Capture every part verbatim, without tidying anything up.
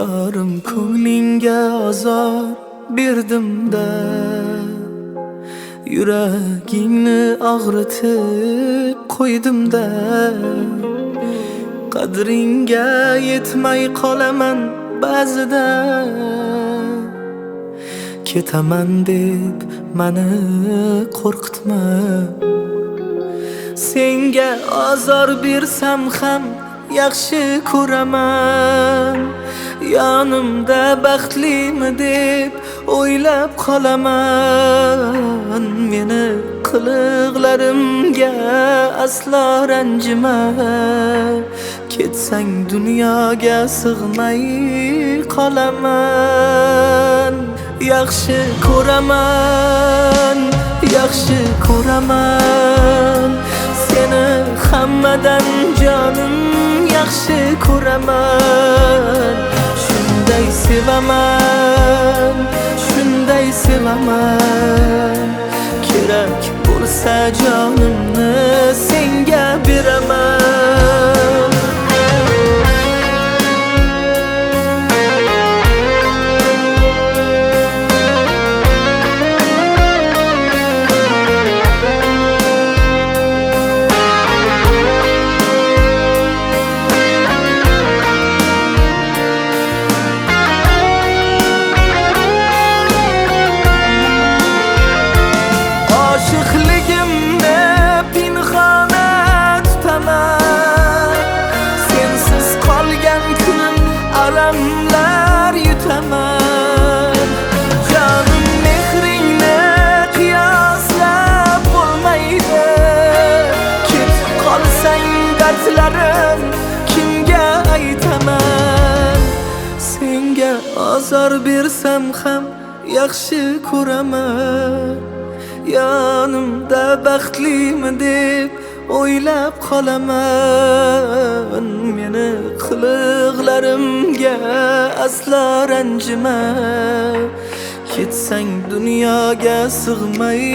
Yorim ko'nglingga azor berdim-da, yuragingni og'ritib qo'ydim-da. Qadringga yetmay qolaman ba'zida, ketaman deb mani qo'rqitma. Senga azor bersam ham yaxshi ko'raman, yonimda baxtlimi deb o'ylab qolaman. Meni qiliqlarimga aslo ranjima, ketsang dunyoga sig'may qolaman. Yaxshi ko'raman, yaxshi ko'raman seni hammadan jonim, yaxshi ko'raman. Shunday sevaman, shunday sevaman, kerak bo'lsa jonimni senga beraman. Alamlar yutaman, canım mehringni qiyoslab bo'lmaydi. Ketib qolsang dardlarim kimga aytaman? Senga azor bersam ham yaxshi ko'raman, yonimda baxtlimi deb o'ylab qolaman. Meni qiliqlarimga aslo ranjima, ketsang dunyoga sig'may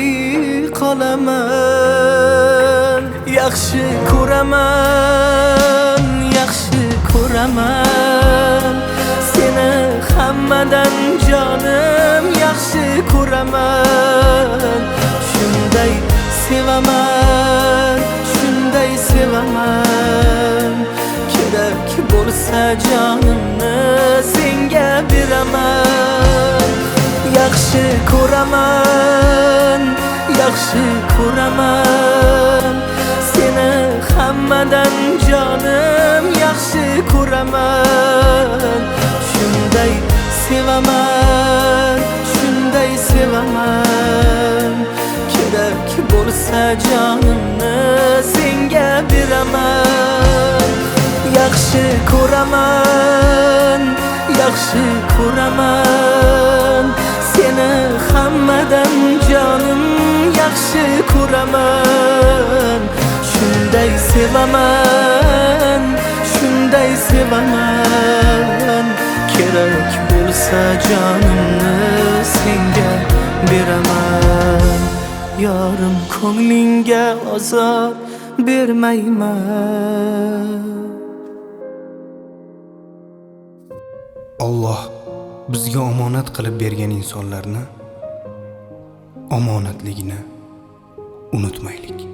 qolaman. Yaxshi ko'raman, yaxshi ko'raman seni hammadan jonim, yaxshi ko'raman. Shunday sevaman, shunday sevaman, kerak bo'lsa jonimni senga beraman. Yaxshi ko'raman, yaxshi ko'raman seni hammadan jonim, yaxshi ko'raman. Shunday sevaman, shunday sevaman, kerak bo'lsa jonimni senga beraman. Yaxshi ko'raman, yaxshi ko'raman seni hammadan jonim, yaxshi ko'raman. Shunday sevaman, shunday sevaman, kerak bo'lsa jonimni senga beraman. Yorim ko'nglingga azor bermayman. Alloh bizga omonat qilib bergan insonlarni omonatligini unutmaylik.